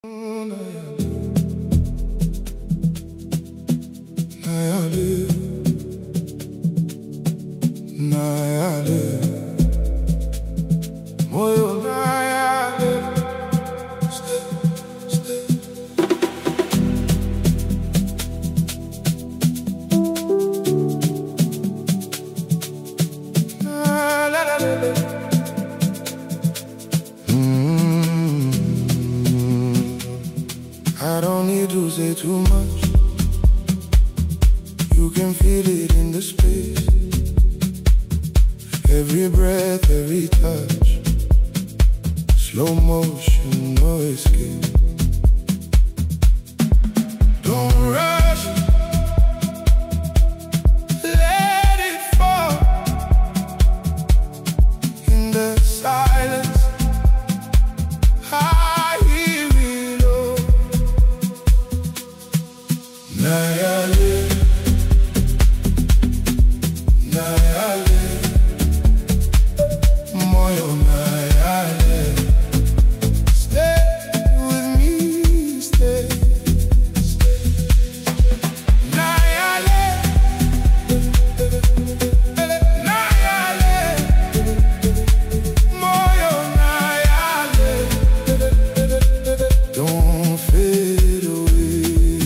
I don't need to say too much. You can feel it in the space. Every breath, every touch. Slow motion, no escape. Don't rush. Let it fall. In the silence I hear it all. Nayale, Nayale, moyo Nayale. Stay with me, stay. Nayale, Nayale, moyo Nayale. Don't fade away.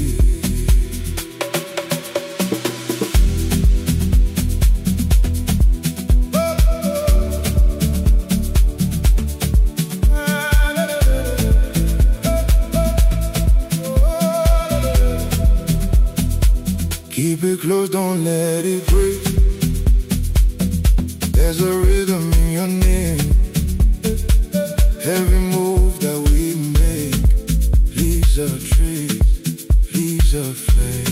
Keep it close, don't let it break. There's a rhythm in your name. Every move that we make leaves a trace, leaves a flame.